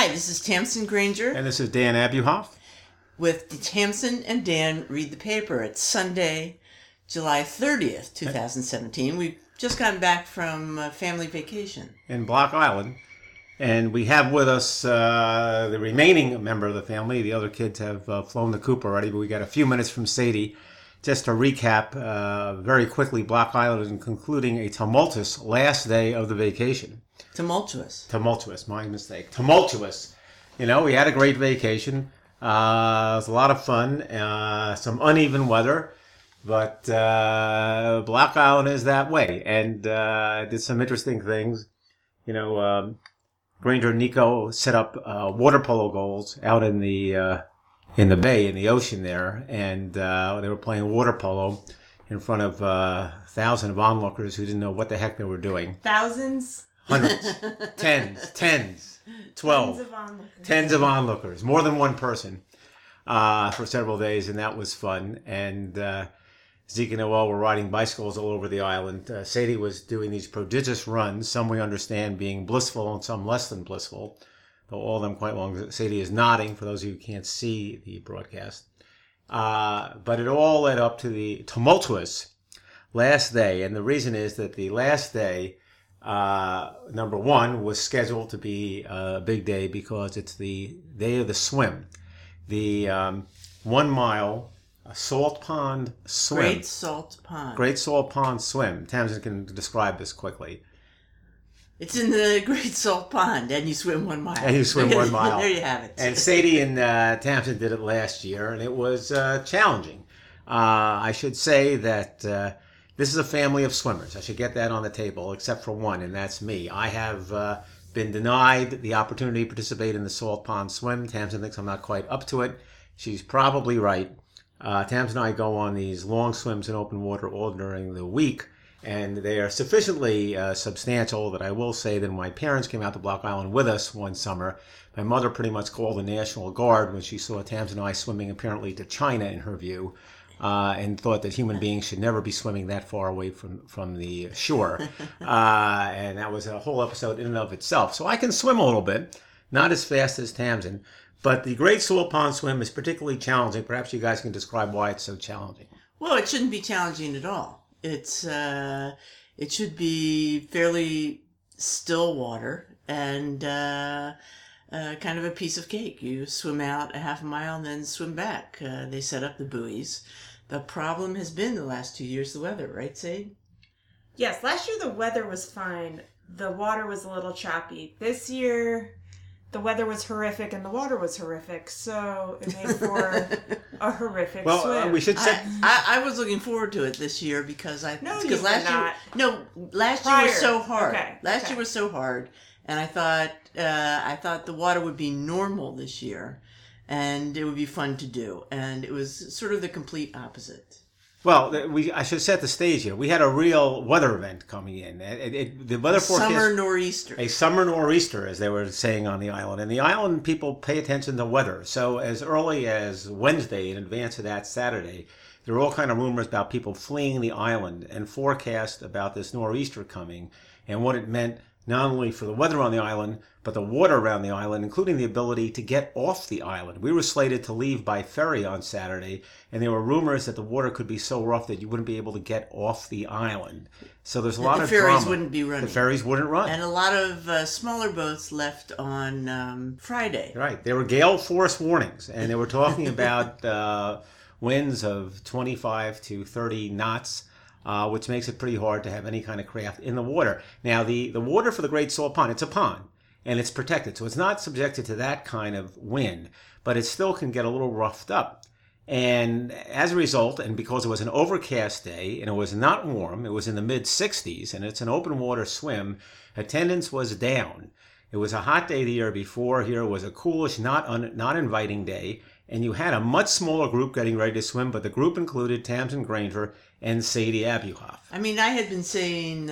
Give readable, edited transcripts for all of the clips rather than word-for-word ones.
Hi, this is Tamsin Granger And this is Dan Abuhoff. with the Tamsin and Dan Read the Paper. It's Sunday, July 30th, 2017. We've just gotten back from a family vacation. In Block Island. And we have with us the remaining member of the family. The other kids have flown the coop already, but we got a few minutes from Sadie. Just to recap very quickly, Block Island is concluding a tumultuous last day of the vacation. Tumultuous, my mistake. Tumultuous. You know, we had a great vacation. It was a lot of fun. Some uneven weather. But Block Island is that way. And did some interesting things. You know, Granger and Nico set up water polo goals out in the bay, in the ocean there. And they were playing water polo in front of thousands of onlookers who didn't know what the heck they were doing. Thousands? Hundreds. Tens. 12. Tens of onlookers. More than one person for several days, and that was fun. And Zeke and Noel were riding bicycles all over the island. Sadie was doing these prodigious runs, some we understand being blissful and some less than blissful, though all of them quite long. Sadie is nodding, for those of you who can't see the broadcast. But it all led up to the tumultuous last day, and the reason is that the last day, number one, was scheduled to be a big day because it's the day of the swim. The 1 mile salt pond swim. Great Salt Pond. Great Salt Pond swim. Tamsin can describe this quickly. It's in the Great Salt Pond, and you swim 1 mile. And you swim 1 mile. There you have it. And Sadie and Tamsin did it last year, and it was challenging. I should say that this is a family of swimmers. I should get that on the table, except for one, and that's me. I have been denied the opportunity to participate in the Salt Pond swim. Tamsin thinks I'm not quite up to it. She's probably right. Tamsin and I go on these long swims in open water all during the week, and they are sufficiently substantial that I will say that when my parents came out to Block Island with us one summer, my mother pretty much called the National Guard when she saw Tamsin and I swimming apparently to China, in her view, and thought that human beings should never be swimming that far away from the shore. And that was a whole episode in and of itself. So I can swim a little bit, not as fast as Tamsin. But the Great Salt Pond swim is particularly challenging. Perhaps you guys can describe why it's so challenging. Well, it shouldn't be challenging at all. It's it should be fairly still water and kind of a piece of cake. You swim out a half a mile and then swim back. They set up the buoys. The problem has been the last 2 years the weather, right, Sadie? Yes, last year the weather was fine. The water was a little choppy. This year the weather was horrific and the water was horrific, so it made for a horrific swim. We should say... I was looking forward to it this year because last year was so hard. Okay. Last year was so hard, and I thought the water would be normal this year, and it would be fun to do, and it was sort of the complete opposite. Well, I should set the stage here. We had a real weather event coming in. The weather forecast... Summer nor'easter. A summer nor'easter, as they were saying on the island. And the island people pay attention to weather. So as early as Wednesday, in advance of that Saturday, there were all kind of rumors about people fleeing the island and forecast about this nor'easter coming and what it meant not only for the weather on the island, but the water around the island, including the ability to get off the island. We were slated to leave by ferry on Saturday, and there were rumors that the water could be so rough that you wouldn't be able to get off the island. So there's a lot of drama. The ferries wouldn't be running. The ferries wouldn't run. And a lot of smaller boats left on Friday. Right. There were gale force warnings, and they were talking about winds of 25 to 30 knots, which makes it pretty hard to have any kind of craft in the water. Now, the water for the Great Salt Pond, it's a pond, and it's protected, so it's not subjected to that kind of wind, but it still can get a little roughed up. And as a result, and because it was an overcast day, and it was not warm, it was in the mid-60s, and it's an open water swim, attendance was down. It was a hot day the year before. Here it was a coolish, not inviting day, and you had a much smaller group getting ready to swim, but the group included Tamsin Granger and Sadie Abuhoff. I mean, I had been saying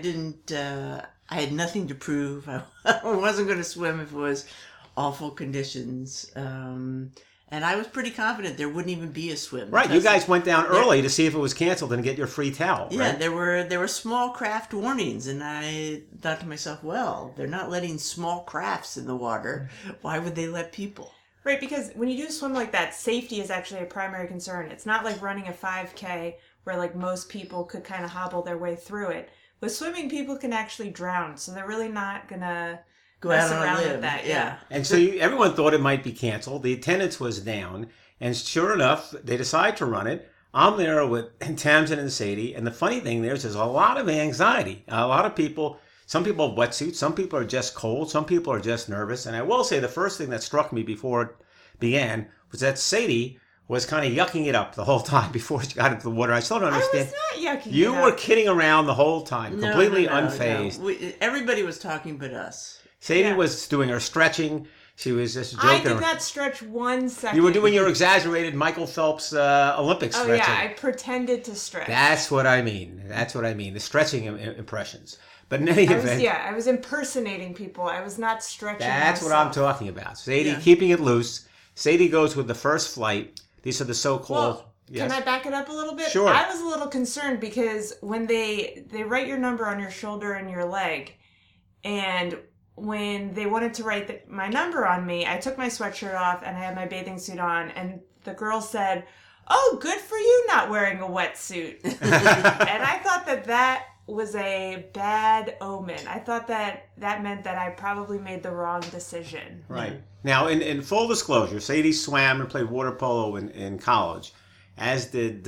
I had nothing to prove. I wasn't going to swim if it was awful conditions. And And I was pretty confident there wouldn't even be a swim. Right, you because guys went down early to see if it was canceled and get your free towel, Yeah, right? there were small craft warnings, and I thought to myself, well, they're not letting small crafts in the water. Why would they let people? Right, because when you do a swim like that, safety is actually a primary concern. It's not like running a 5K where like most people could kind of hobble their way through it. With swimming, people can actually drown, so they're really not gonna Go out mess on a around limb. with that. Yeah. And so everyone thought it might be canceled. The attendance was down. And sure enough, they decide to run it. I'm there with Tamsin and Sadie. And the funny thing there's a lot of anxiety. A lot of people, some people have wetsuits. Some people are just cold. Some people are just nervous. And I will say the first thing that struck me before it began was that Sadie was kind of yucking it up the whole time before she got into the water. I still don't understand. I was not yucking You it were up. kidding around the whole time, completely No. unfazed. Everybody was talking but us. Sadie Yeah. was doing her stretching. She was just joking I did around. not stretch 1 second. You were doing your exaggerated Michael Phelps Olympic Oh stretching. yeah, I pretended to stretch. That's what I mean. That's what I mean. The stretching impressions. But in any event, I was impersonating people. I was not stretching. that's what I'm myself. talking about. Sadie Yeah. keeping it loose. Sadie goes with the first flight. These are the so-called. Well, Yes. can I back it up a little bit? Sure. I was a little concerned because when they write your number on your shoulder and your leg, and when they wanted to write my number on me, I took my sweatshirt off and I had my bathing suit on, and the girl said, "Oh, good for you not wearing a wetsuit." And I thought that was a bad omen. I thought that meant that I probably made the wrong decision. Right. Now, in full disclosure, Sadie swam and played water polo in college, as did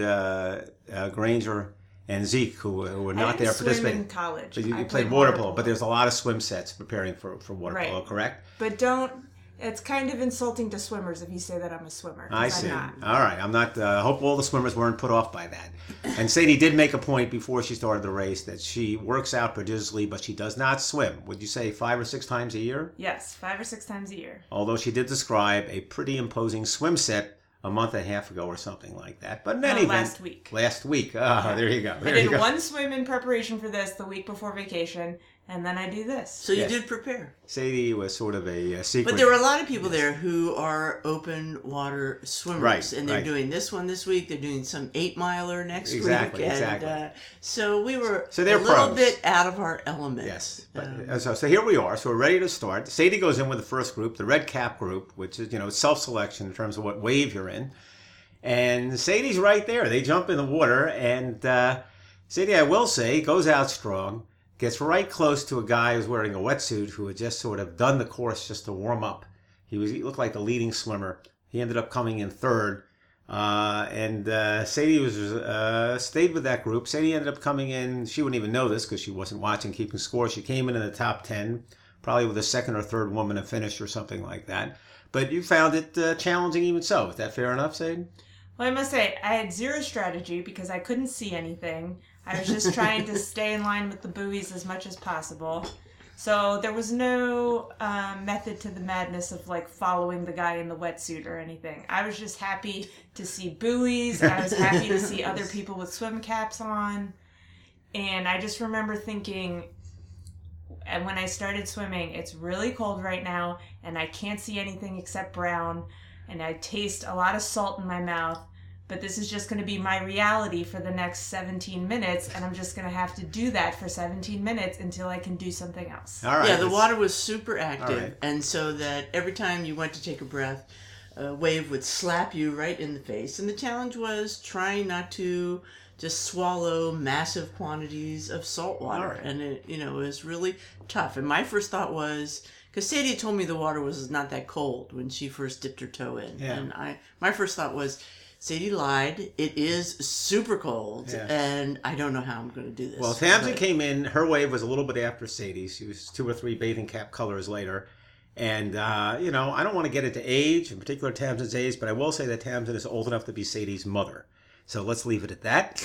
Granger and Zeke, who were I not didn't there swim participating. in college. But you I played water polo, but there's a lot of swim sets preparing for water Right. polo, correct? But it's kind of insulting to swimmers if you say that I'm a swimmer. 'Cause I I'm see. not. All right. I'm not. I hope all the swimmers weren't put off by that. And Sadie did make a point before she started the race that she works out prodigiously, but she does not swim. Would you say 5 or 6 times a year? Yes, 5 or 6 times a year. Although she did describe a pretty imposing swim set a month and a half ago or something like that. But in any event, Last week. Last week. Ah, there you go. I There you did go. one swim in preparation for this the week before vacation, and then I do this. So you Yes. did prepare. Sadie was sort of a secret. But there were a lot of people there who are open water swimmers, Right, and they're right. doing this one this week. They're doing some 8-miler next Exactly, week, and exactly. so we were So they're a little pros. bit out of our element. Yes. But, so here we are. So we're ready to start. Sadie goes in with the first group, the red cap group, which is, self-selection in terms of what wave you're in. And Sadie's right there. They jump in the water. And Sadie, I will say, goes out strong, gets right close to a guy who's wearing a wetsuit who had just sort of done the course just to warm up. He looked like the leading swimmer. He ended up coming in third. And Sadie stayed with that group. Sadie ended up coming in. She wouldn't even know this because she wasn't watching, keeping score. She came in the top 10, probably with a second or third woman to finish or something like that. But you found it challenging even so. Is that fair enough, Sadie? Well, I must say, I had zero strategy because I couldn't see anything. I was just trying to stay in line with the buoys as much as possible. So there was no method to the madness of like following the guy in the wetsuit or anything. I was just happy to see buoys. I was happy to see other people with swim caps on. And I just remember thinking, and when I started swimming, it's really cold right now and I can't see anything except brown. And I taste a lot of salt in my mouth. But this is just going to be my reality for the next 17 minutes, and I'm just going to have to do that for 17 minutes until I can do something else. All right. Yeah, the water was super active, All right. and so that every time you went to take a breath, a wave would slap you right in the face. And the challenge was trying not to just swallow massive quantities of salt water. All right. And it was really tough. And my first thought was, because Sadie had told me the water was not that cold when she first dipped her toe in. Yeah. And my first thought was, Sadie lied. It is super cold, Yeah. and I don't know how I'm going to do this. Well, Tamsin But- came in. Her wave was a little bit after Sadie's. She was 2 or 3 bathing cap colors later. And, I don't want to get into age, in particular Tamsin's age, but I will say that Tamsin is old enough to be Sadie's mother. So let's leave it at that.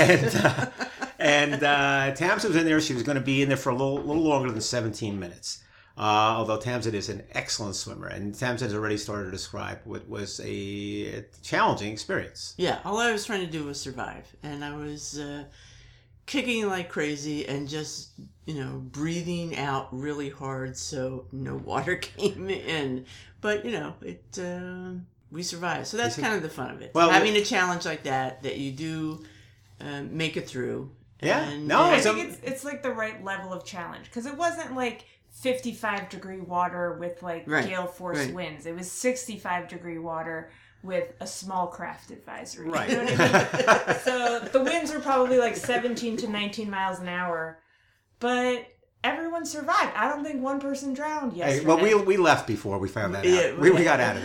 And Tamsin was in there. She was going to be in there for a little longer than 17 minutes. Although Tamsin is an excellent swimmer. And Tamsin has already started to describe what was a challenging experience. Yeah, all I was trying to do was survive. And I was kicking like crazy and just, breathing out really hard so no water came in. But, we survived. So that's kind of the fun of it. Well, having a challenge like that you do make it through. Yeah. And, No, I think it's like the right level of challenge because it wasn't like 55-degree water with like gale force winds. It was 65-degree water with a small craft advisory. Right. You know what I mean? So the winds were probably like 17 to 19 miles an hour, but everyone survived. I don't think one person drowned yesterday. Hey, well, we left before we found that out. We got out of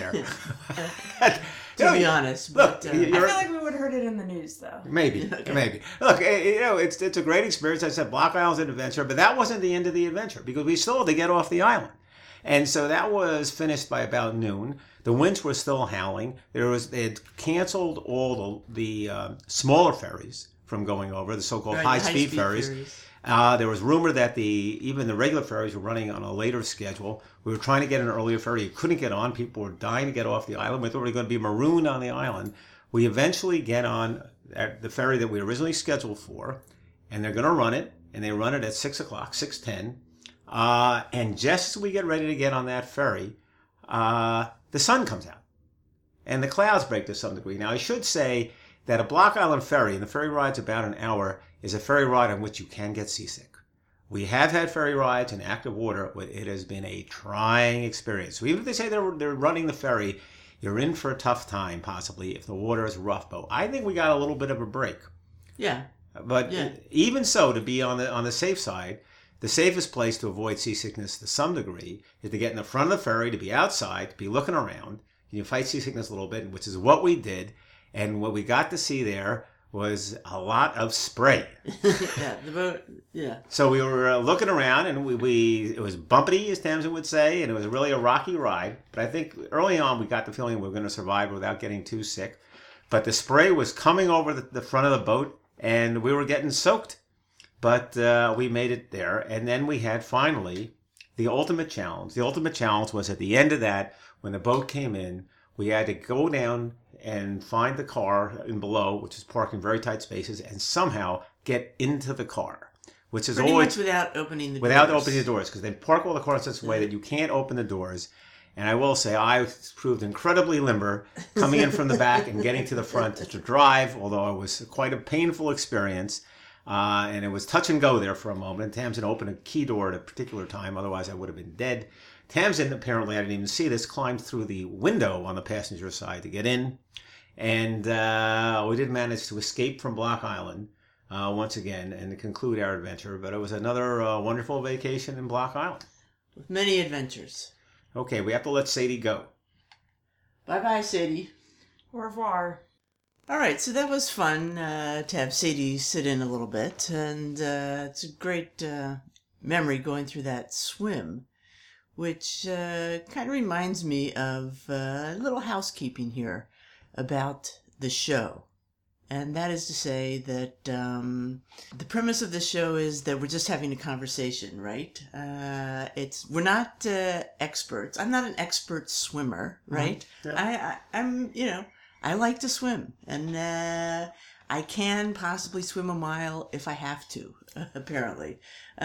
there. To be honest, look, I feel like we would have heard it in the news, though. Maybe. Look, it's a great experience. I said Block Island's an adventure, but that wasn't the end of the adventure because we still had to get off the island. And so that was finished by about noon. The winds were still howling. They had canceled all the smaller ferries from going over, the so-called high-speed ferries. There was rumor that even the regular ferries were running on a later schedule. We were trying to get an earlier ferry. You couldn't get on. People were dying to get off the island. We thought we were going to be marooned on the island. We eventually get on the ferry that we originally scheduled for, and they're going to run it. And they run it at 6 o'clock, 6:10. And just as we get ready to get on that ferry, the sun comes out. And the clouds break to some degree. Now, I should say that a Block Island ferry, and the ferry ride's about an hour, is a ferry ride on which you can get seasick. We have had ferry rides in active water, but it has been a trying experience. So even if they say they're running the ferry, you're in for a tough time, possibly, if the water is rough. But I think we got a little bit of a break. Yeah. But even so, to be on the safe side, the safest place to avoid seasickness to some degree is to get in the front of the ferry, to be outside, to be looking around. You fight seasickness a little bit, which is what we did. And what we got to see there was a lot of spray. The boat, So we were looking around, and it was bumpy, as Tamsin would say, and it was really a rocky ride. But I think early on we got the feeling we were going to survive without getting too sick. But the spray was coming over the front of the boat, and we were getting soaked. But we made it there, and then we had finally the ultimate challenge. The ultimate challenge was at the end of that, when the boat came in, we had to go down and find the car in below, which is parked in very tight spaces, and somehow get into the car, which is pretty always much without opening the doors, because they park all the cars in such a way that you can't open the doors. And I will say, I proved incredibly limber coming in from the back and getting to the front to drive, although it was quite a painful experience. And it was touch and go there for a moment. Tamsin opened a key door at a particular time, otherwise I would have been dead. Tamsin, apparently, I didn't even see this, climbed through the window on the passenger side to get in. And we did manage to escape from Block Island once again and to conclude our adventure. But it was another wonderful vacation in Block Island. With many adventures. Okay, we have to let Sadie go. Bye-bye, Sadie. Au revoir. All right, so that was fun to have Sadie sit in a little bit. And it's a great memory going through that swim, which kind of reminds me of a little housekeeping here about the show. And that is to say that the premise of the show is that we're just having a conversation, right? We're not experts. I'm not an expert swimmer, right? Mm-hmm. Yeah. I'm I like to swim, and I can possibly swim a mile if I have to, apparently.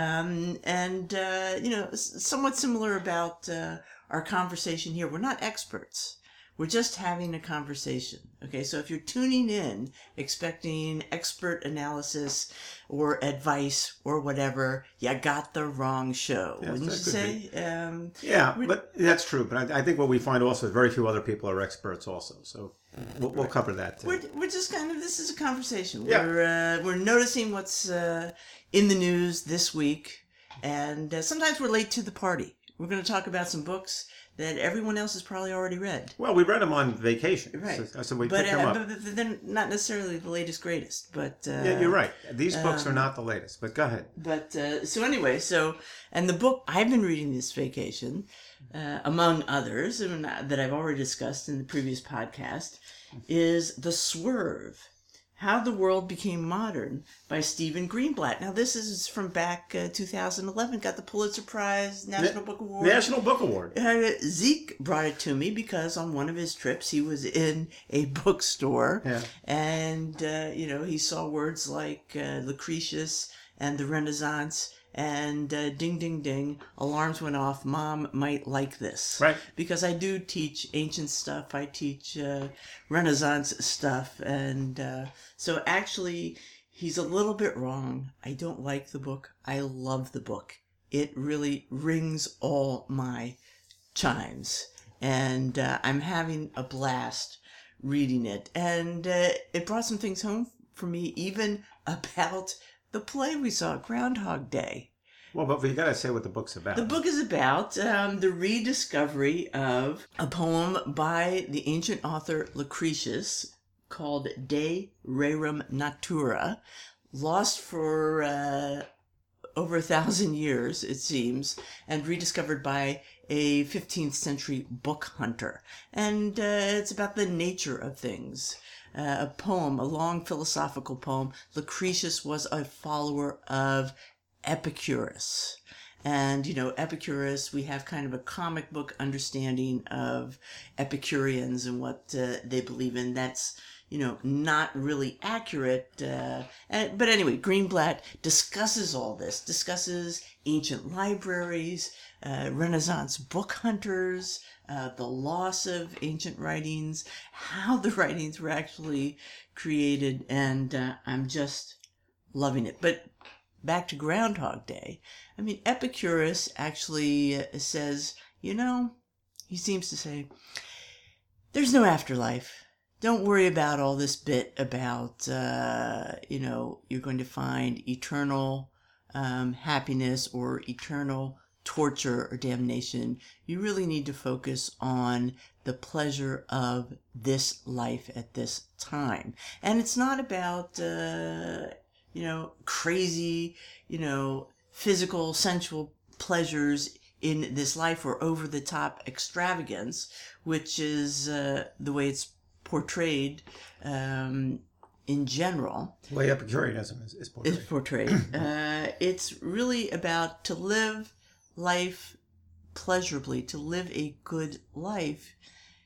Somewhat similar about our conversation here. We're not experts. We're just having a conversation. Okay, so if you're tuning in expecting expert analysis or advice or whatever, you got the wrong show, wouldn't you say? But that's true. But I think what we find also is very few other people are experts also. So we'll cover that too. We're just this is a conversation. Yeah. We're noticing what's in the news this week, and sometimes we're late to the party. We're going to talk about some books that everyone else has probably already read. Well, we read them on vacation. Right. So we picked them up. But they're not necessarily the latest, greatest. But yeah, you're right. These books are not the latest, but go ahead. But and the book I've been reading this vacation, among others, that I've already discussed in the previous podcast, is The Swerve: How the World Became Modern by Stephen Greenblatt. Now, this is from back 2011. Got the Pulitzer Prize, National Book Award. National Book Award. Zeke brought it to me because on one of his trips, he was in a bookstore. Yeah. And, he saw words like Lucretius and the Renaissance and ding, ding, ding, alarms went off. Mom might like this. Right. Because I do teach ancient stuff. I teach Renaissance stuff. And so actually, he's a little bit wrong. I don't like the book. I love the book. It really rings all my chimes. And I'm having a blast reading it. And it brought some things home for me, even about the play we saw, Groundhog Day. Well, but you got to say what the book's about. The book is about the rediscovery of a poem by the ancient author Lucretius called De Rerum Natura, lost for over 1,000 years, it seems, and rediscovered by a 15th century book hunter. And it's about the nature of things. A poem, a long philosophical poem. Lucretius was a follower of Epicurus. And, Epicurus, we have kind of a comic book understanding of Epicureans and what they believe in. That's, not really accurate. But anyway, Greenblatt discusses all this, discusses ancient libraries, Renaissance book hunters, the loss of ancient writings, how the writings were actually created, and I'm just loving it. But back to Groundhog Day. I mean, Epicurus actually says, he seems to say, there's no afterlife. Don't worry about all this bit about, you're going to find eternal happiness or eternal torture or damnation. You really need to focus on the pleasure of this life at this time. And it's not about, crazy, physical, sensual pleasures in this life or over-the-top extravagance, which is the way it's portrayed in general. The way Epicureanism is portrayed. Is portrayed. It's really about to live life pleasurably, to live a good life.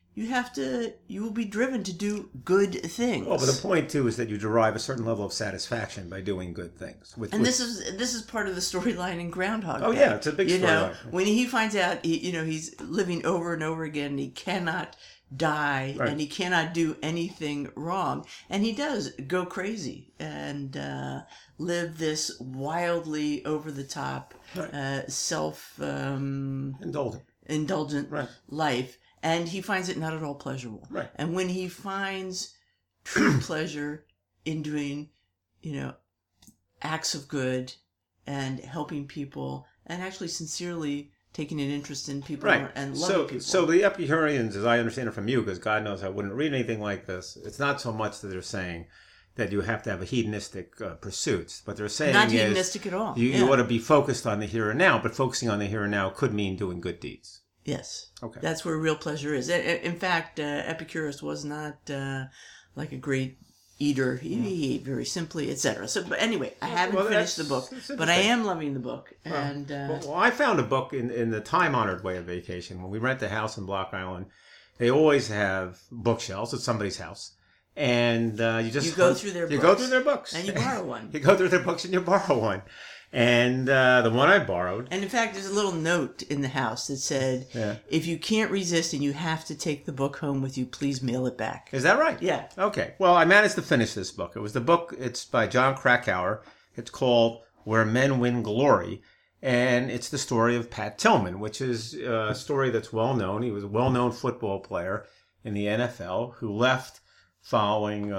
You will be driven to do good things. Well, but the point too is that you derive a certain level of satisfaction by doing good things. This is part of the storyline in Groundhog Day. Oh yeah, it's a big storyline. When he finds out, he's living over and over again, and he cannot die, right, and he cannot do anything wrong, and he does go crazy and live this wildly over the top, right, self indulgent right, life. And he finds it not at all pleasurable. Right. And when he finds true pleasure in doing, acts of good and helping people and actually sincerely taking an interest in people, right, and loving people. So the Epicureans, as I understand it from you, because God knows I wouldn't read anything like this, it's not so much that they're saying that you have to have a hedonistic pursuits. But they're saying not hedonistic at all. You ought to be focused on the here and now, but focusing on the here and now could mean doing good deeds. Yes. Okay. That's where real pleasure is. In fact, Epicurus was not like a great eater. He ate very simply, etc. So, but anyway, I haven't finished the book, but I am loving the book. And well, I found a book in the time-honored way of vacation. When we rent a house in Block Island, they always have bookshelves at somebody's house. And you go through their books. You go through their books. And you borrow one. You go through their books and you borrow one. And the one I borrowed... And in fact, there's a little note in the house that said, if you can't resist and you have to take the book home with you, please mail it back. Is that right? Yeah. Okay. Well, I managed to finish this book. It's by John Krakauer. It's called Where Men Win Glory. And it's the story of Pat Tillman, which is a story that's well known. He was a well-known football player in the NFL who left following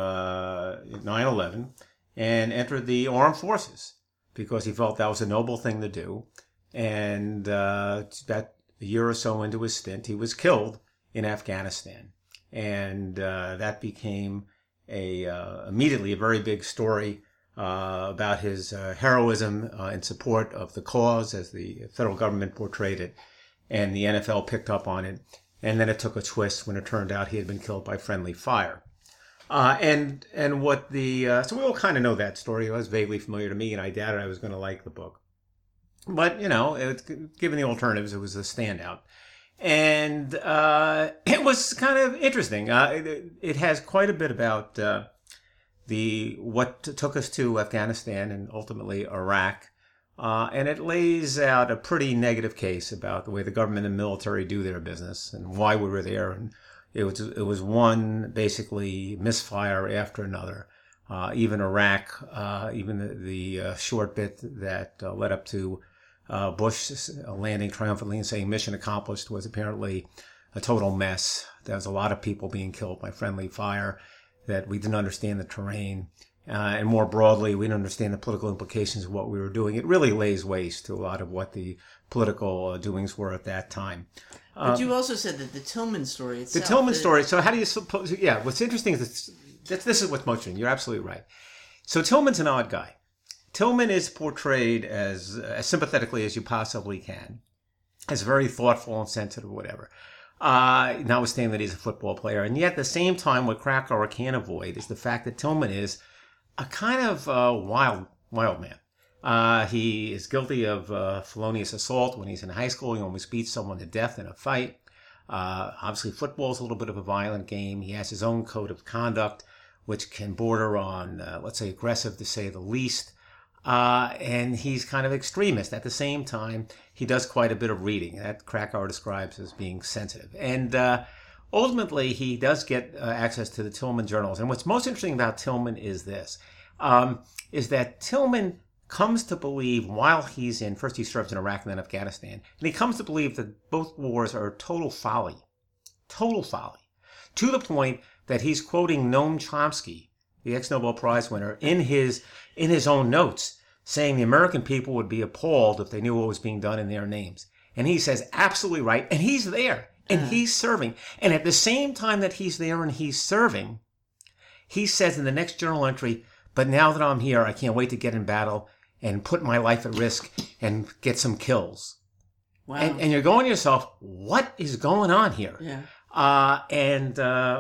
9/11 and entered the armed forces, because he felt that was a noble thing to do. And that a year or so into his stint, he was killed in Afghanistan. And that became immediately a very big story about his heroism in support of the cause, as the federal government portrayed it. And the NFL picked up on it. And then it took a twist when it turned out he had been killed by friendly fire. And what so we all kind of know that story. It was vaguely familiar to me, and I doubted I was going to like the book. But, given the alternatives, it was a standout. And it was kind of interesting. It has quite a bit about what took us to Afghanistan and ultimately Iraq, And it lays out a pretty negative case about the way the government and military do their business and why we were there. And it was one basically misfire after another. Even Iraq, even the short bit that led up to Bush landing triumphantly and saying mission accomplished was apparently a total mess. There was a lot of people being killed by friendly fire, that we didn't understand the terrain. And more broadly, we didn't understand the political implications of what we were doing. It really lays waste to a lot of what the political doings were at that time. But you also said that the Tillman story itself... The Tillman story, so how do you suppose... Yeah, what's interesting is this is what's most interesting. You're absolutely right. So Tillman's an odd guy. Tillman is portrayed as sympathetically as you possibly can, as very thoughtful and sensitive, whatever. Notwithstanding that he's a football player. And yet at the same time, what Krakauer can't avoid is the fact that Tillman is a kind of wild man. He is guilty of felonious assault when he's in high school. He almost beats someone to death in a fight. Obviously, football is a little bit of a violent game. He has his own code of conduct, which can border on, let's say, aggressive to say the least. And he's kind of extremist. At the same time, he does quite a bit of reading that Krakauer describes as being sensitive. And ultimately, he does get access to the Tillman journals. And what's most interesting about Tillman is this, is that Tillman comes to believe while he's in, first he serves in Iraq and then Afghanistan, and he comes to believe that both wars are total folly, to the point that he's quoting Noam Chomsky, the ex-Nobel Prize winner, in his own notes, saying the American people would be appalled if they knew what was being done in their names. And he says, absolutely right. And he's there, and he's serving. And at the same time that he's there and he's serving, he says in the next journal entry, but now that I'm here, I can't wait to get in battle and put my life at risk and get some kills. Wow. And you're going to yourself, what is going on here? Yeah. And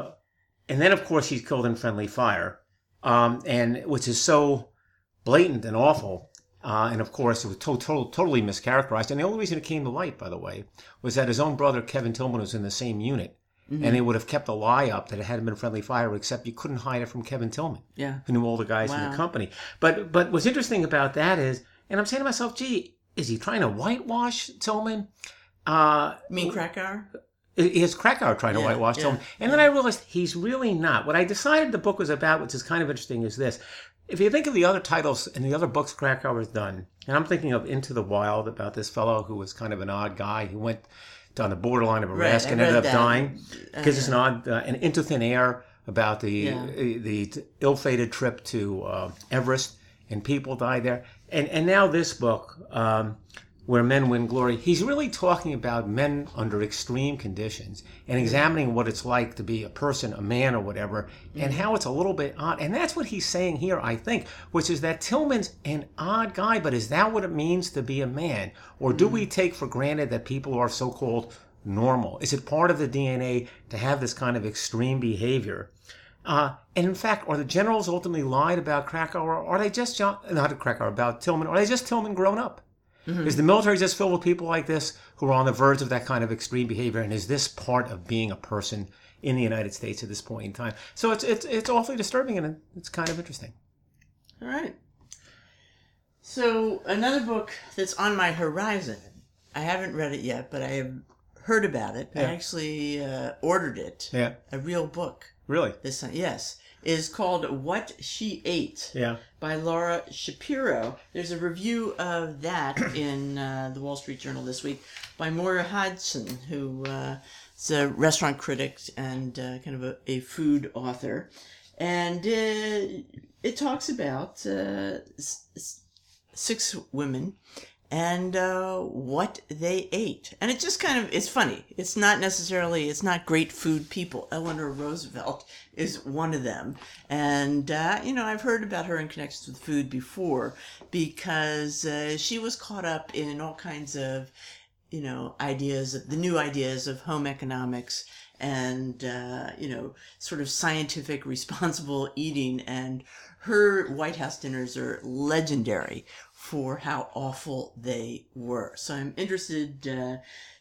then, of course, he's killed in friendly fire, and which is so blatant and awful. And, of course, it was totally mischaracterized. And the only reason it came to light, by the way, was that his own brother, Kevin Tillman, was in the same unit. Mm-hmm. And they would have kept a lie up that it hadn't been friendly fire, except you couldn't hide it from Kevin Tillman, who knew all the guys in the company. But what's interesting about that is, and I'm saying to myself, gee, is he trying to whitewash Tillman? You mean Krakauer? Is Krakauer trying to whitewash Tillman? And then I realized he's really not. What I decided the book was about, which is kind of interesting, is this. If you think of the other titles and the other books Krakauer has done, and I'm thinking of Into the Wild, about this fellow who was kind of an odd guy who went on the borderline of arrest and ended up dying because it's an odd, and Into Thin Air, about the ill-fated trip to Everest, and people died there. And now this book, Where Men Win Glory, he's really talking about men under extreme conditions and examining what it's like to be a person, a man or whatever, and how it's a little bit odd. And that's what he's saying here, I think, which is that Tillman's an odd guy, but is that what it means to be a man? Or do we take for granted that people are so-called normal? Is it part of the DNA to have this kind of extreme behavior? And in fact, are the generals ultimately lied about Krakauer, or are they just, not Krakauer, about Tillman, or are they just Tillman grown up? Mm-hmm. Is the military just filled with people like this who are on the verge of that kind of extreme behavior? And is this part of being a person in the United States at this point in time? So it's awfully disturbing, and it's kind of interesting. All right. So another book that's on my horizon, I haven't read it yet, but I have heard about it. Yeah. I actually ordered it. Yeah. A real book. Really? This time, yes. Is called What She Ate by Laura Shapiro. There's a review of that in the Wall Street Journal this week by Moira Hodgson, who is a restaurant critic and kind of a food author. And it talks about 6 women and what they ate. And it just kind of, it's funny. It's not great food people. Eleanor Roosevelt is one of them. And, I've heard about her in connection with food before because she was caught up in all kinds of, ideas, the new ideas of home economics and, sort of scientific responsible eating. And her White House dinners are legendary for how awful they were. So I'm interested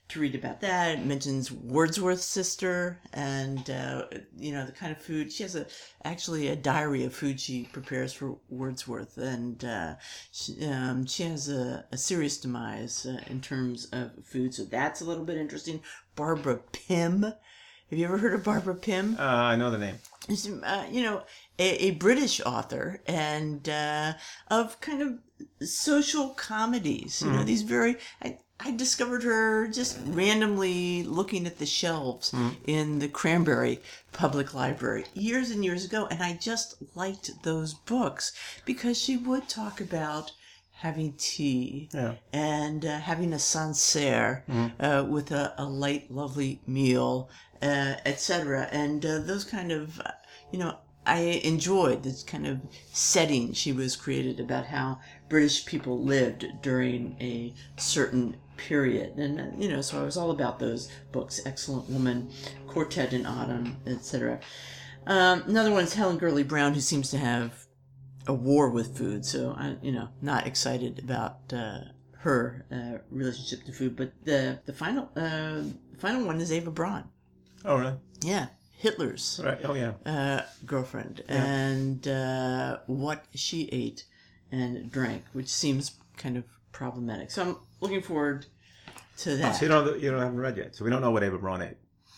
to read about that. It mentions Wordsworth's sister and, the kind of food. She has actually a diary of food she prepares for Wordsworth. And she has a serious demise in terms of food. So that's a little bit interesting. Barbara Pym. Have you ever heard of Barbara Pym? I know the name. She's, a British author and of kind of social comedies. These very... I discovered her just randomly looking at the shelves in the Cranberry Public Library years and years ago, and I just liked those books because she would talk about having tea and having a Sancerre with a light, lovely meal, etc. And those kind of, I enjoyed this kind of setting she was created about how British people lived during a certain period. And, so I was all about those books, Excellent Woman, Quartet in Autumn, etc. Another one is Helen Gurley Brown, who seems to have a war with food. So, not excited about her relationship to food. But the final one is Eva Braun. Oh, really? Yeah. Hitler's girlfriend. Yeah. And what she ate and drank, which seems kind of problematic. So I'm looking forward to that. So you don't haven't read yet. So we don't know what Eva Braun ate.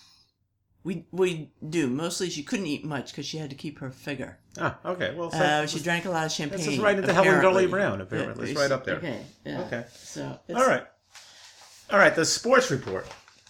We do. Mostly she couldn't eat much because she had to keep her figure. Ah, okay. Well, she drank a lot of champagne. This is right into Helen Gurley Brown, apparently. It's right up there. Okay. Yeah. Okay. So All right. The sports report.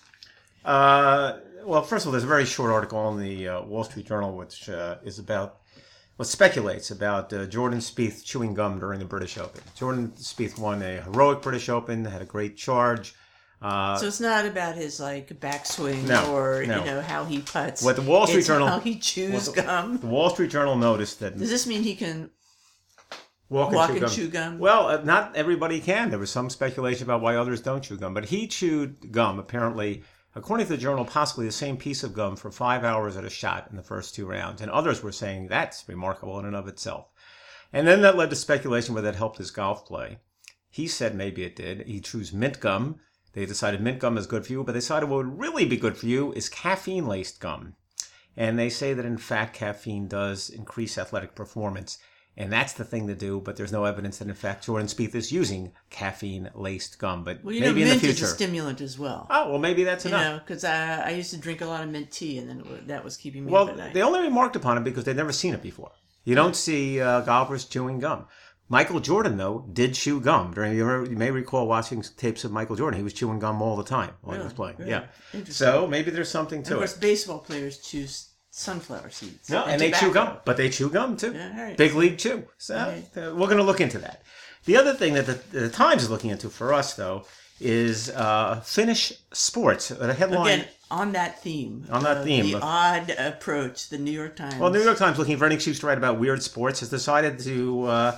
Well, first of all, there's a very short article in the Wall Street Journal, which is about what speculates about Jordan Spieth chewing gum during the British Open. Jordan Spieth won a heroic British Open, had a great charge. So it's not about his backswing or how he putts. What the Wall Street Journal, how he chews gum. The Wall Street Journal noticed that. Does this mean he can walk and chew gum? Well, not everybody can. There was some speculation about why others don't chew gum, but he chewed gum apparently. According to the journal, possibly the same piece of gum for 5 hours at a shot in the first 2 rounds. And others were saying that's remarkable in and of itself. And then that led to speculation whether that helped his golf play. He said maybe it did. He chews mint gum. They decided mint gum is good for you, but they decided what would really be good for you is caffeine-laced gum. And they say that, in fact, caffeine does increase athletic performance. And that's the thing to do, but there's no evidence that, in fact, Jordan Spieth is using caffeine-laced gum. But maybe in the future. Mint is a stimulant as well. Oh, well, maybe that's enough. Because I used to drink a lot of mint tea, and then that was keeping me up at night. They only remarked upon it because they'd never seen it before. You don't see golfers chewing gum. Michael Jordan, though, did chew gum. You may recall watching tapes of Michael Jordan. He was chewing gum all the time while he was playing. Really? Yeah. So maybe there's something to it. Of course, baseball players chew sunflower seeds. No, and they chew gum. But they chew gum, too. Yeah, right. Big league chew. So we're going to look into that. The other thing that the Times is looking into for us, though, is Finnish sports. The headline... Again, on that theme. The odd approach, the New York Times. Well, the New York Times, looking for any excuse to write about weird sports, has decided to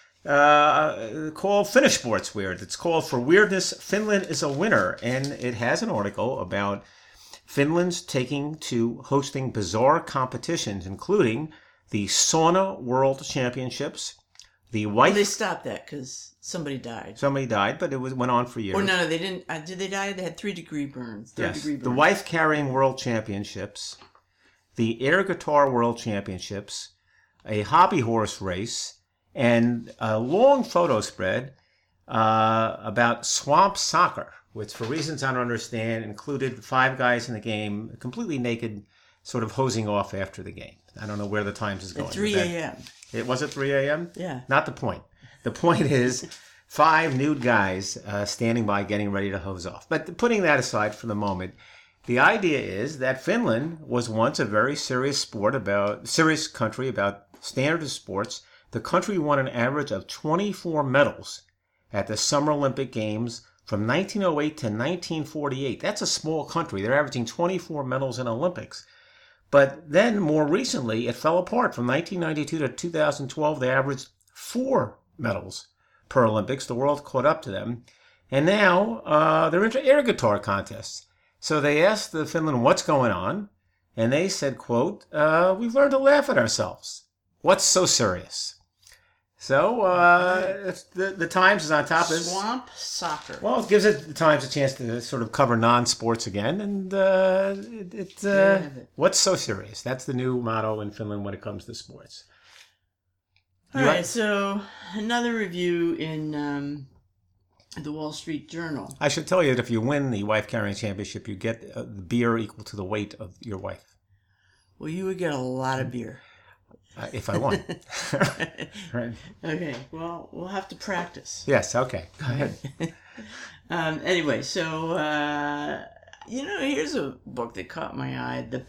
call Finnish sports weird. It's called For Weirdness, Finland is a Winner. And it has an article about Finland's taking to hosting bizarre competitions, including the Sauna World Championships, they stopped that because somebody died. Somebody died, but it went on for years. Or no, they didn't. Did they die? They had 3-degree burns. Yes. The Wife Carrying World Championships, the Air Guitar World Championships, a hobby horse race, and a long photo spread about swamp soccer, which, for reasons I don't understand, included 5 guys in the game, completely naked, sort of hosing off after the game. I don't know where the Times is going. At 3 a.m. It was at 3 a.m.? Yeah. Not the point. The point is 5 nude guys standing by getting ready to hose off. But putting that aside for the moment, the idea is that Finland was once a very serious country about standards of sports. The country won an average of 24 medals at the Summer Olympic Games from 1908 to 1948. That's a small country. They're averaging 24 medals in Olympics. But then, more recently, it fell apart. From 1992 to 2012, they averaged 4 medals per Olympics. The world caught up to them. And now they're into air guitar contests. So they asked the Finland what's going on. And they said, quote, we've learned to laugh at ourselves. What's so serious? So the Times is on top of this. Swamp soccer. Well, it gives the Times a chance to sort of cover non-sports again, and what's so serious? That's the new motto in Finland when it comes to sports. All right, so another review in the Wall Street Journal. I should tell you that if you win the wife carrying championship, you get the beer equal to the weight of your wife. Well, you would get a lot of beer. If I won. Right. Okay, well, we'll have to practice. Yes, okay. Go ahead. Anyway, so, here's a book that caught my eye. The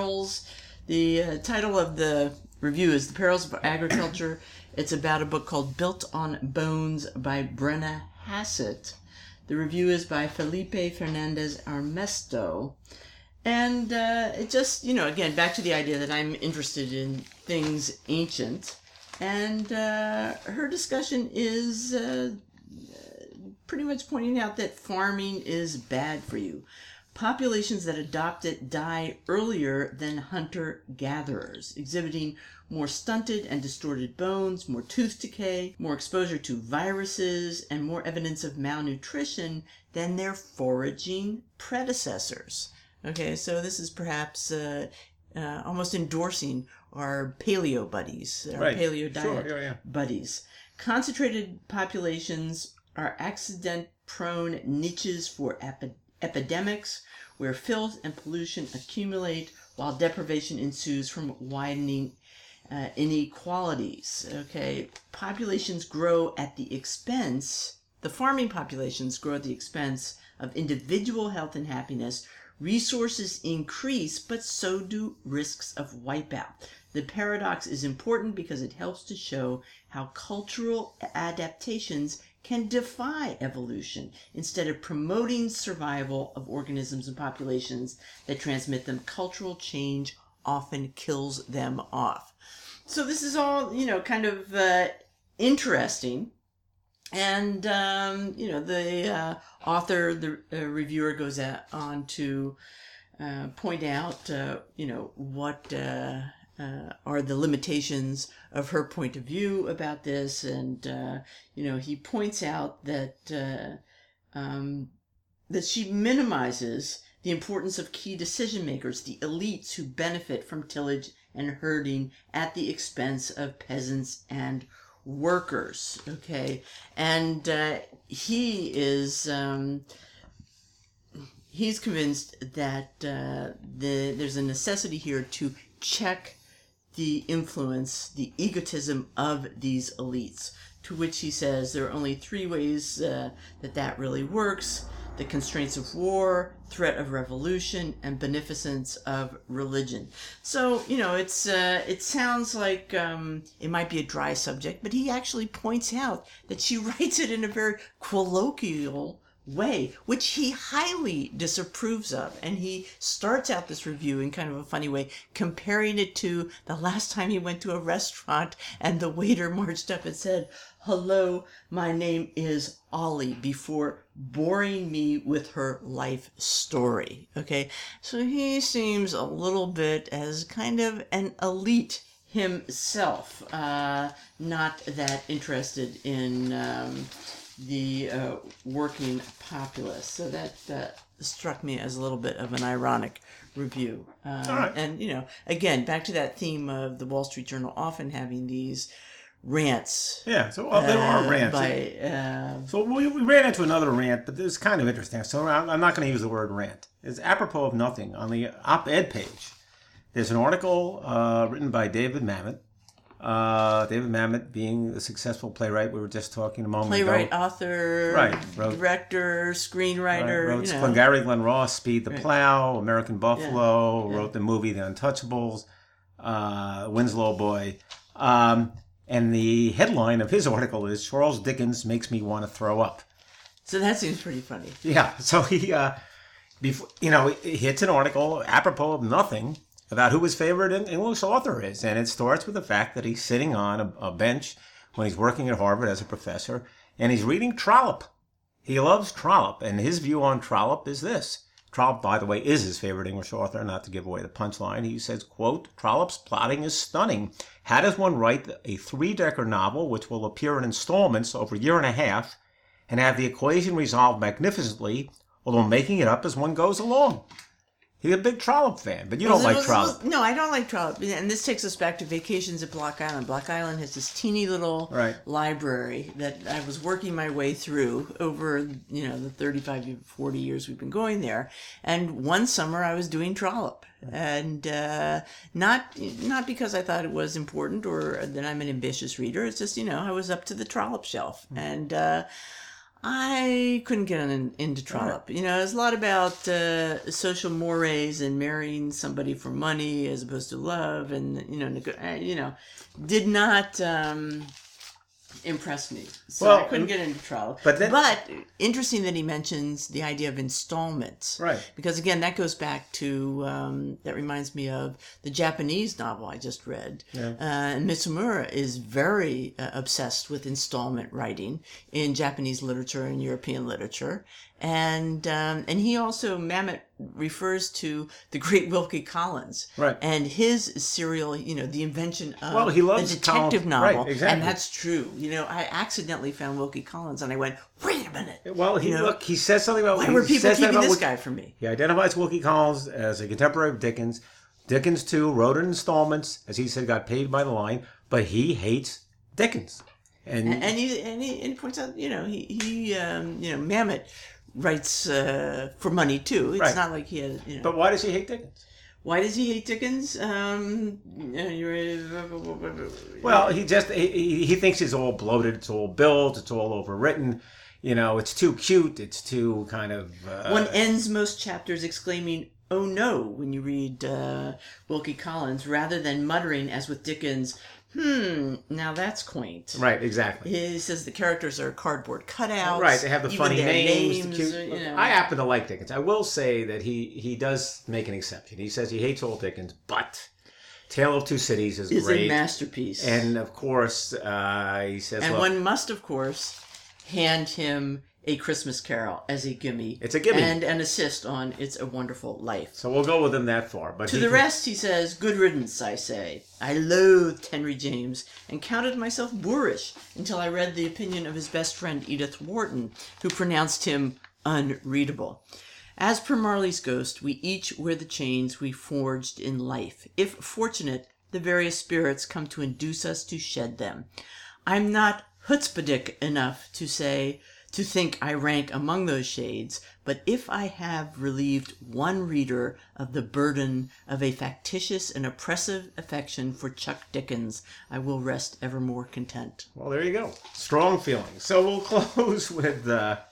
title of the review is The Perils of Agriculture. It's about a book called Built on Bones by Brenna Hassett. The review is by Felipe Fernandez Armesto. And it just, again, back to the idea that I'm interested in things ancient. And her discussion is pretty much pointing out that farming is bad for you. Populations that adopt it die earlier than hunter-gatherers, exhibiting more stunted and distorted bones, more tooth decay, more exposure to viruses, and more evidence of malnutrition than their foraging predecessors. Okay, so this is perhaps almost endorsing our paleo buddies, our paleo diet buddies. Concentrated populations are accident-prone niches for epidemics where filth and pollution accumulate while deprivation ensues from widening inequalities. Okay, populations grow at the expense, the farming populations grow at the expense of individual health and happiness. Resources increase, but so do risks of wipeout. The paradox is important because it helps to show how cultural adaptations can defy evolution instead of promoting survival of organisms and populations that transmit them. Cultural change often kills them off. So this is all, kind of interesting. And, the author, the reviewer goes on to point out, what are the limitations of her point of view about this. And, he points out that that she minimizes the importance of key decision makers, the elites who benefit from tillage and herding at the expense of peasants and workers. Okay, and he is he's convinced that there's a necessity here to check the influence, the egotism of these elites, to which he says there are only three ways that really works: the constraints of war, threat of revolution, and beneficence of religion. So, it sounds like it might be a dry subject, but he actually points out that she writes it in a very colloquial way, which he highly disapproves of. And he starts out this review in kind of a funny way, comparing it to the last time he went to a restaurant and the waiter marched up and said, "Hello, my name is Ollie," before boring me with her life story. Okay, so he seems a little bit as kind of an elite himself, not that interested in the working populace. So that struck me as a little bit of an ironic review. Right. And, again, back to that theme of the Wall Street Journal often having these rants. Yeah, so there are rants. So we ran into another rant, but it's kind of interesting. So I'm not going to use the word rant. It's apropos of nothing. On the op-ed page, there's an article written by David Mamet. David Mamet being the successful playwright we were just talking a moment ago. Playwright, author, director, screenwriter. Wrote Glengarry Glen Ross, Speed the Plow, American Buffalo, wrote the movie The Untouchables, Winslow Boy. And the headline of his article is "Charles Dickens Makes Me Want to Throw Up." So that seems pretty funny. Yeah. So he hits an article apropos of nothing about who his favorite English author is. And it starts with the fact that he's sitting on a bench when he's working at Harvard as a professor, and he's reading Trollope. He loves Trollope, and his view on Trollope is this: Trollope, by the way, is his favorite English author, not to give away the punchline. He says, quote, Trollope's plotting is stunning. How does one write a three-decker novel which will appear in installments over a year and a half and have the equation resolved magnificently, although making it up as one goes along? He's a big Trollope fan, but you don't like Trollope. No, I don't like Trollope. And this takes us back to Vacations at Block Island. Block Island has this teeny little library that I was working my way through over, the 35 to 40 years we've been going there. And one summer I was doing Trollope. And not because I thought it was important or that I'm an ambitious reader. It's just, I was up to the Trollope shelf. And I couldn't get into Trollope. There's a lot about social mores and marrying somebody for money as opposed to love, and did not impress me. So I couldn't get into Trollope. But interesting that he mentions the idea of installments. Right. Because again, that goes back to, that reminds me of the Japanese novel I just read. Yeah. And Mitsumura is very obsessed with installment writing in Japanese literature and European literature. And he also, Mamet refers to the great Wilkie Collins. Right. And his serial, the invention of he loves the detective novel. Right, exactly. And that's true. I accidentally found Wilkie Collins and I went, wait a minute. Well, he says something about... Why were people keeping this guy from me? He identifies Wilkie Collins as a contemporary of Dickens. Dickens, too, wrote in installments. As he said, got paid by the line. But he hates Dickens. And he points out, Mamet writes for money too. It's not like he has, But why does he hate Dickens? Why does he hate Dickens? Well, he thinks it's all bloated, it's all built, it's all overwritten. It's too cute, it's too kind of... One ends most chapters exclaiming, "Oh no," when you read Wilkie Collins, rather than muttering, as with Dickens, now that's quaint. Right, exactly. He says the characters are cardboard cutouts. Right, they have the funny names. The cute, you know. I happen to like Dickens. I will say that he does make an exception. He says he hates all Dickens, but Tale of Two Cities is great. A masterpiece. And of course, he says... And one must, of course, hand him A Christmas Carol as a gimme. It's a gimme. And an assist on It's a Wonderful Life. So we'll go with him that far. But to the rest, he says, good riddance, I say. I loathed Henry James and counted myself boorish until I read the opinion of his best friend Edith Wharton, who pronounced him unreadable. As per Marley's ghost, we each wear the chains we forged in life. If fortunate, the various spirits come to induce us to shed them. I'm not chutzpahdik enough to think I rank among those shades, but if I have relieved one reader of the burden of a factitious and oppressive affection for Chuck Dickens, I will rest evermore content. Well, there you go. Strong feelings. So we'll close with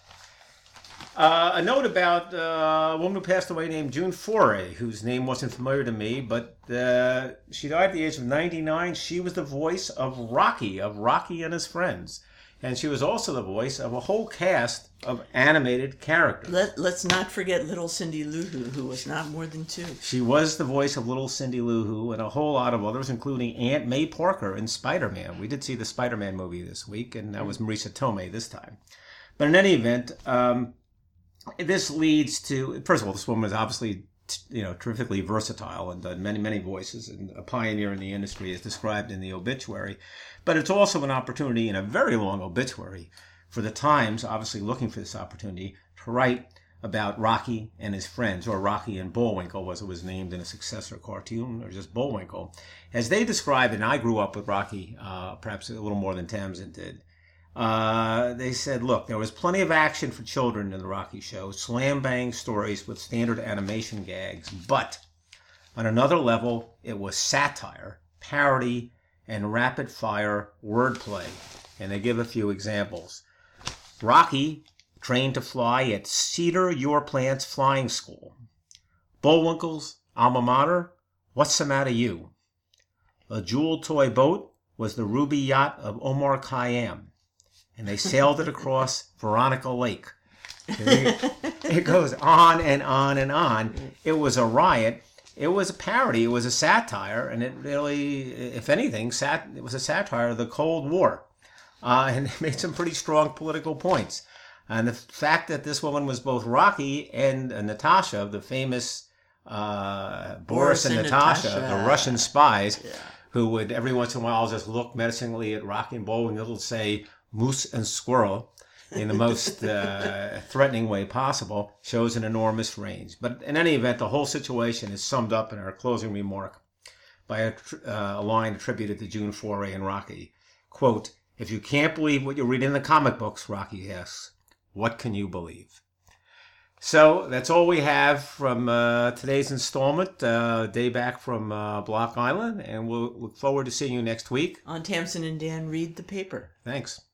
a note about a woman who passed away named June Foray, whose name wasn't familiar to me, but she died at the age of 99. She was the voice of Rocky and His Friends. And she was also the voice of a whole cast of animated characters. Let's not forget Little Cindy Lou Who, who was not more than 2. She was the voice of Little Cindy Lou Who and a whole lot of others, including Aunt May Parker in Spider-Man. We did see the Spider-Man movie this week, and that was Marisa Tomei this time. But in any event, this leads to... First of all, this woman is obviously terrifically versatile and done many, many voices, and a pioneer in the industry as described in the obituary. But it's also an opportunity in a very long obituary for the Times, obviously looking for this opportunity, to write about Rocky and his friends, or Rocky and Bullwinkle, as it was named in a successor cartoon, or just Bullwinkle. As they described, and I grew up with Rocky, perhaps a little more than Tamsin did, they said, look, there was plenty of action for children in the Rocky show, slam-bang stories with standard animation gags, but on another level, it was satire, parody, and rapid-fire wordplay. And they give a few examples. Rocky trained to fly at Cedar Yorplant's flying school. Bullwinkle's alma mater, what's the matter you? A jeweled toy boat was the ruby yacht of Omar Khayyam, and they sailed it across Veronica Lake. It goes on and on and on. It was a riot. It was a parody. It was a satire, and it really, if anything, it was a satire of the Cold War, and it made some pretty strong political points. And the fact that this woman was both Rocky and Natasha, the famous Boris and Natasha, the Russian spies, who would every once in a while just look menacingly at Rocky and Bullwinkle, and it'll say moose and squirrel in the most threatening way possible, shows an enormous range. But in any event, the whole situation is summed up in our closing remark by a line attributed to June Foray and Rocky. Quote, "If you can't believe what you read in the comic books," Rocky asks, "what can you believe?" So that's all we have from today's installment, day back from Block Island, and we'll look forward to seeing you next week. On Tamsin and Dan Read the Paper. Thanks.